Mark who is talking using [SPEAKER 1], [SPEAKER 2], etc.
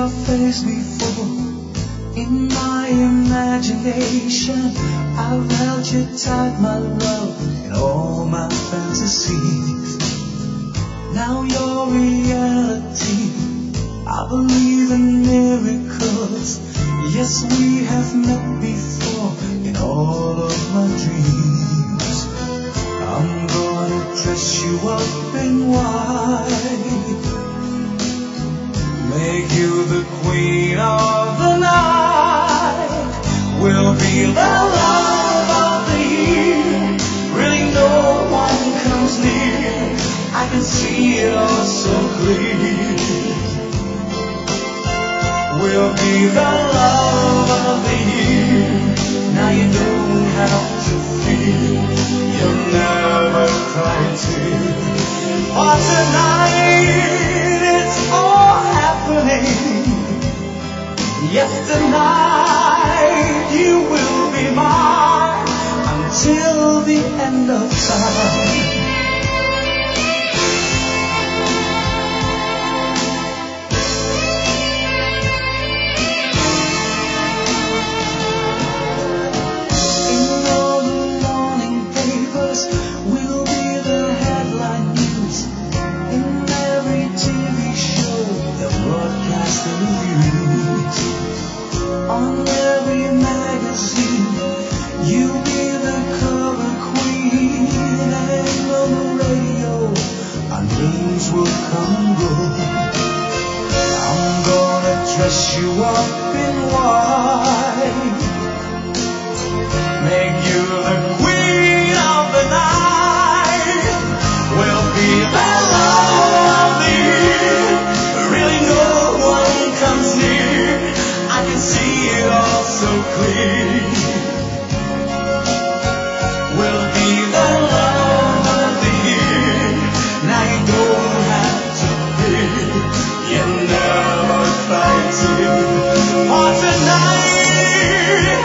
[SPEAKER 1] your face before. In my imagination, I've held you tight, my love, in all my fantasies. Now your reality, I believe in miracles. Yes, we have met before in all of my dreams. I'm gonna dress you up in white, make you the queen of the night. We'll be the love of the year. Really no one comes near. I can see it all so clear. We'll be the love of the year. Now you don't have to fear. You'll never cry too. For tonight it's all happening. Yes, tonight you will be mine until the end of time. On every magazine, you'll be the cover queen, and on the radio, our names will come and go. I'm gonna dress you up in white, make you the queen of the night. We'll be the love of the year. Really no one comes near. I can see it all so clear. We'll be the love of the year. Now you don't have to fear. You never cry too. For tonight